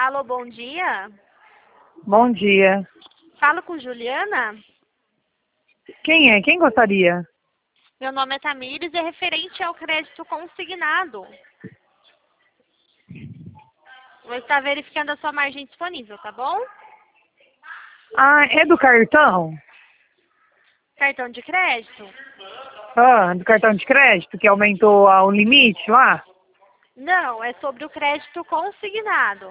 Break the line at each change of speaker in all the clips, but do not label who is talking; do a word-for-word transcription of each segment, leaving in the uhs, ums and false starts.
Alô, bom dia.
Bom dia.
Falo com Juliana.
Quem é? Quem gostaria?
Meu nome é Tamires e é referente ao crédito consignado. Vou estar verificando a sua margem disponível, tá bom?
Ah, é do cartão?
Cartão de crédito?
Ah, do cartão de crédito que aumentou ah, o limite lá?
Não, é sobre o crédito consignado.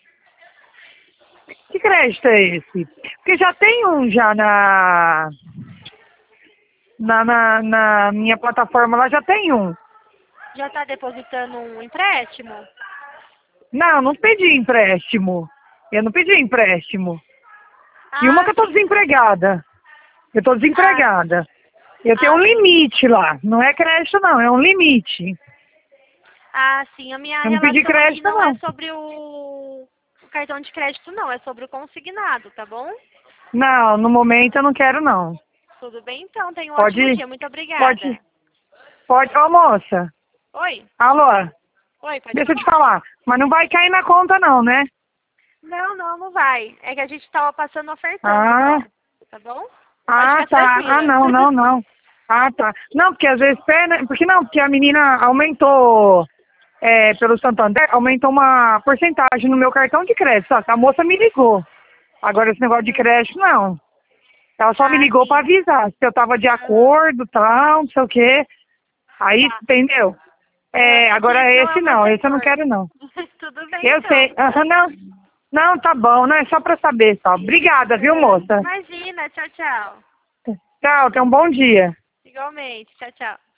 Que crédito é esse? Porque já tem um já na, na, na, na minha plataforma lá, já tem um.
Já está depositando um empréstimo?
Não, não pedi empréstimo. Eu não pedi empréstimo. E uma
Ah,
que eu tô
sim.
desempregada. Eu tô
Ah,
desempregada. Eu tenho um
ah, sim.
limite lá. Não é crédito não, é um limite.
Ah, sim. A minha
Eu não pedi
relação aqui
crédito
não é
não.
sobre o o cartão de crédito, não. É sobre o consignado, tá bom?
Não, no momento eu não quero não.
Tudo bem, então. Tenha um ótimo
Pode,
dia. Muito obrigada.
pode, pode. Ô moça,
Oi?
alô,
Oi, pode
deixa eu te
falar.
falar. Mas não vai cair na conta não, né?
Não, não, não vai. É que a gente estava passando ofertando
Ah,
só. Tá bom? Pode
ah,
ficar
tá. Ah,
tranquila.
não, não, não. Ah, tá. Não, porque às vezes pena, porque não, porque a menina aumentou é, pelo Santander, aumentou uma porcentagem no meu cartão de crédito. Só que a moça me ligou. Agora esse negócio de
Hum.
crédito não. Ela só me
Ah,
ligou pra
sim.
avisar se eu tava de
Aham.
acordo, tal, não sei o quê. Aí,
Tá.
entendeu?
Aham.
É,
É que
agora
esse não é
esse
o meu
não, esse eu não
setor.
quero não.
Tudo bem,
Eu sei.
então.
Aham, não. Não, tá bom, não é só pra saber só. Obrigada, viu,
Aham.
moça?
Imagina. Tchau, tchau.
Tchau, tenha um bom dia.
Igualmente. Tchau, tchau.